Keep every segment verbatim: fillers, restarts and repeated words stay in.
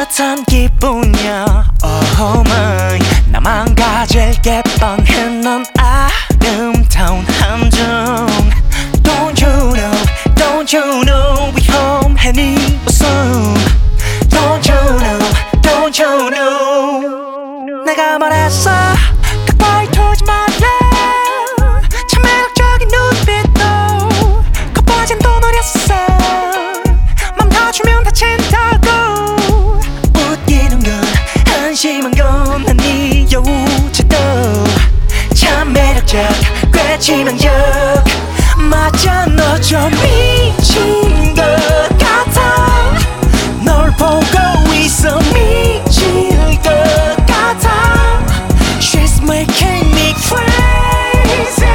같은 기분이야. Oh my, 나만 가질게 뻔해. 넌 아름다운 함정. Don't you know, don't you know 위험해 네 웃음. Don't you know, don't you know. 내가 말했어 가까이 두지 말래. 참 매력적인 눈빛도 겉보진 또 노렸어. 맘 다주면 다친다고. 웃기는 건 한심한 건 난 네 여우짓도 참 매력적 꽤 치명적. 맞아 너 좀 미친 것 같아. 널 보고 있어 미칠 것 같아. She's making me crazy.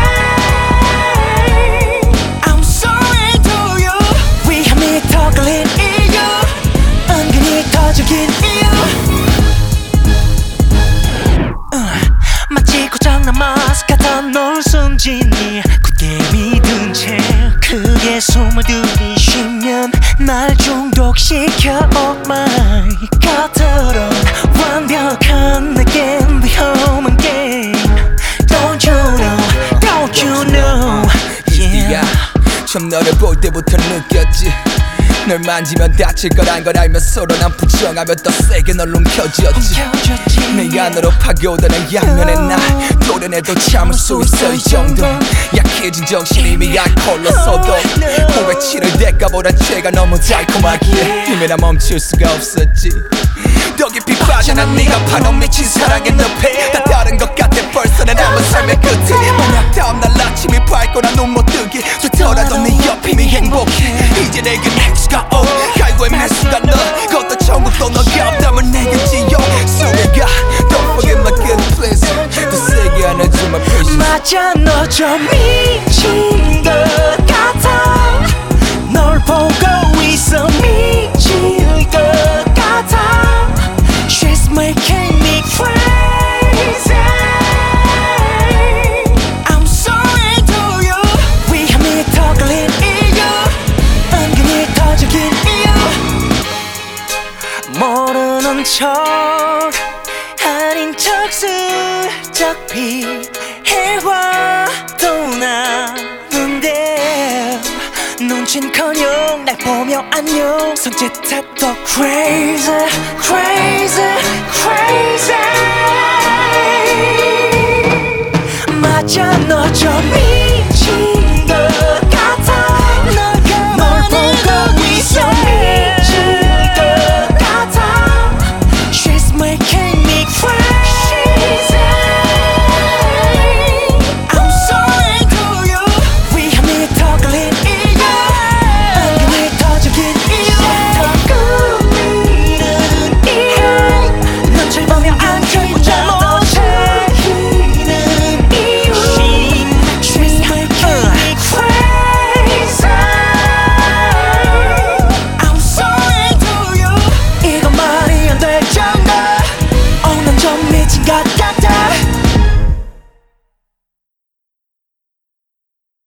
I'm sorry to you. 위험이 더 걸린 이유, 은근히 터져긴 이유. uh, 마치 고장난 마스크 같아. 널 순진히 굳게 믿은 채 크게 숨을 들이쉬면 날 중독시켜. Oh my, 겉으론 완벽한 내겐 위험한 게임. Don't you know, don't you know. Yeah. 처음 너를 볼 때부터 느꼈지. 널 만지면 다칠 거란 걸 알면 서로 난 부정하며 더 세게 널 움켜쥐었지. 내 안으로 파고드는 양면에 나 도련해도 참을 수 있어. 이 정도 약해진 정신이 이미 알콜로서도 후회 치를 대가보다 죄가 너무 달콤하기에 이미 나 멈출 수가 없었지. 더 깊이 빠져난 네가 파놓은 미친 사랑의 늪에 다 다른 것 같아 벌써 내 남은 삶의 끝에. 만약 다음날 아침이 밝고 난 눈 못 뜨게 되더라도 네 옆임이 행복해. 이제 내게 넥스가 오 갈고의 매순간 너 그것도 천국도 너가 없다면 내게 지옥 속에가. Don't forget my good place. 더 세게 안아주마 please. 맞아 너 좀 미친 것 같아. 널 보고 있어 미칠 것 같아. She's making me crazy. I'm sorry to you. 위험이 더 걸린 이유, 은근히 터져긴 이유. 모르는 척 아닌 척 슬쩍 피해와도 나는데 눈치커녕 날 보며 안녕 손짓해도 crazy crazy crazy. 맞아 너 좀